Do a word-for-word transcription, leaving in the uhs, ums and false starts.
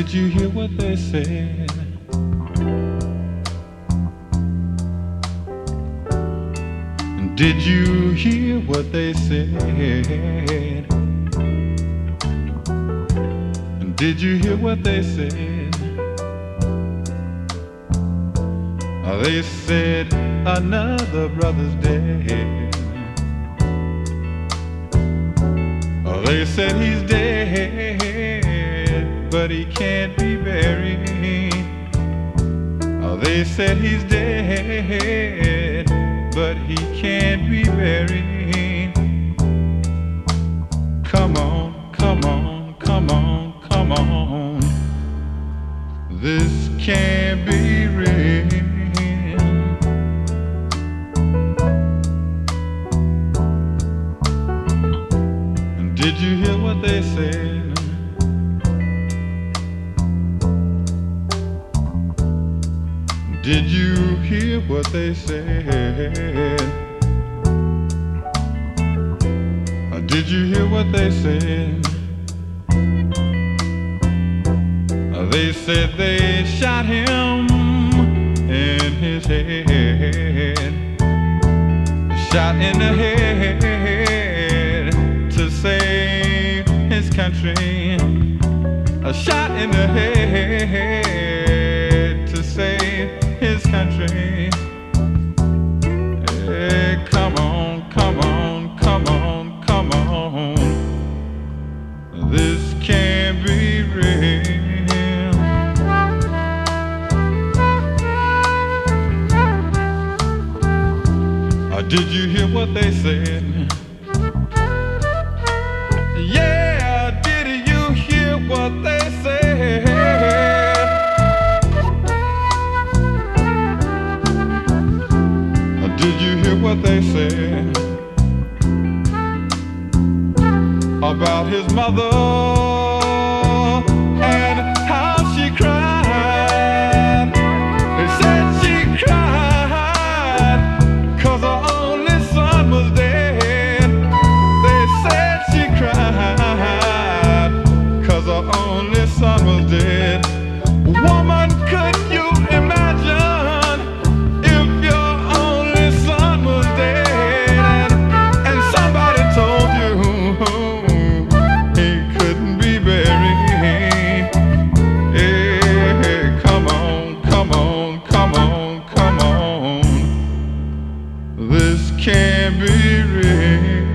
Did you hear what they said? Did you hear what they said? Did you hear what they said? They said another brother's dead. They said he's dead, but he can't be buried. They said he's dead, but he can't be buried. Come on, come on, come on, come on. This can't be real. Did you hear what they said? Did you hear what they said? Did you hear what they said? They said they shot him in his head, shot in the head to save his country, a shot in the head to save his country. Hey, come on, come on, come on, come on. This can't be real. Did you hear what they said? Yeah, did you hear what they said? Did you hear what they said about his mother and how she cried? They said she cried 'cause her only son was dead. They said she cried 'cause her only son was dead. Woman, could you imagine if your only son was dead and somebody told you he couldn't be buried? Hey, come on, come on, come on, come on. This can't be real.